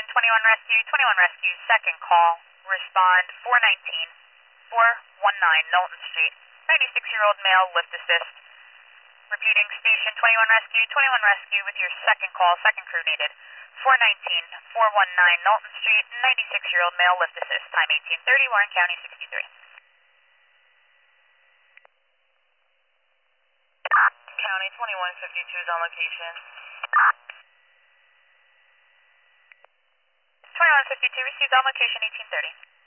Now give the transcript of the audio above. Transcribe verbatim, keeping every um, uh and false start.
twenty-one Rescue, twenty-one Rescue, second call, respond four nineteen, four nineteen Knowlton Street, ninety-six-year-old male, lift assist. Repeating, station twenty-one Rescue, twenty-one Rescue with your second call, second crew needed. four nineteen, four nineteen Knowlton Street, ninety-six-year-old male, lift assist, time eighteen thirty, Warren County sixty-three. County twenty-one fifty-two is on location. twenty-one fifty-two received on location eighteen thirty.